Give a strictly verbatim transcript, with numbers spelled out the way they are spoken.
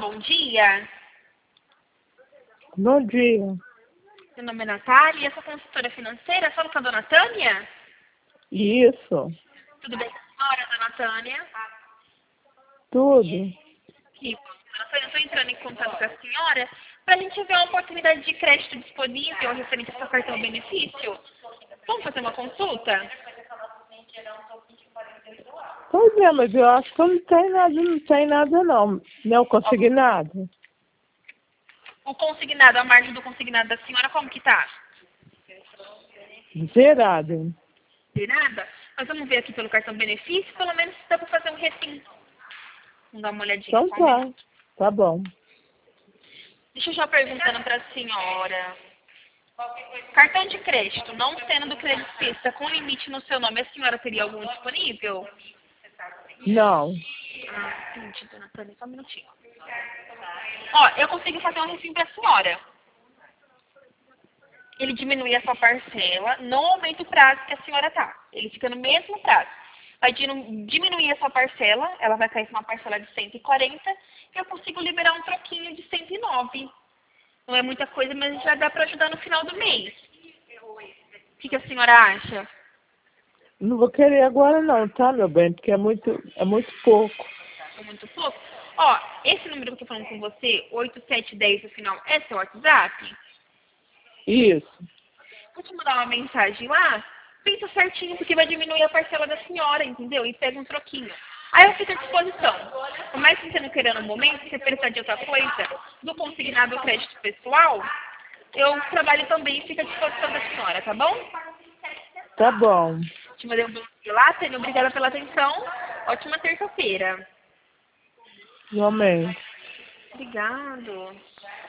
bom dia. Bom dia. Meu nome é Natália, eu sou consultora financeira. Falo com a dona Tânia? Isso. Tudo bem com a senhora, dona Tânia? Tudo. Que bom. Dona Tânia, eu estou entrando em contato com a senhora para a gente ver uma oportunidade de crédito disponível referente ao seu cartão benefício. Vamos fazer uma consulta? Pois é, mas eu acho que eu não tem nada, não tem nada não. Não consegui nada. O consignado, a margem do consignado da senhora, como que tá? Zerado. De nada? Mas vamos ver aqui pelo cartão benefício, pelo menos dá para fazer um refim. Vamos dar uma olhadinha. Então Só um tá. minuto. Tá bom. Deixa eu já perguntando para a senhora. Cartão de crédito, não sendo do crédito pista, com limite no seu nome, a senhora teria algum disponível? Não. Ah, entendi, dona Tânia, só um minutinho. Ó, eu consigo fazer um refim para a senhora. Ele diminui a sua parcela, não aumenta o prazo que a senhora tá. Ele fica no mesmo prazo. Vai diminuir a sua parcela, ela vai cair com uma parcela de cento e quarenta, e eu consigo liberar um troquinho de cento e nove. Não é muita coisa, mas já dá para ajudar no final do mês. O que, que a senhora acha? Não vou querer agora não, tá, meu bem? Porque é muito, é muito pouco. É muito pouco? Ó, esse número que eu tô falando com você, oito sete um zero no final, é seu WhatsApp? Isso. Vou te mandar uma mensagem lá, pensa certinho, porque vai diminuir a parcela da senhora, entendeu? E pega um troquinho. Aí eu fico à disposição. Por mais que você não queira no momento, se você precisar de outra coisa, do consignado ao crédito pessoal, eu trabalho também e fico à disposição da senhora, tá bom? Tá bom. Te mandei um bom dia lá, Tânia. Obrigada pela atenção. Ótima terça-feira. Igualmente. Obrigado.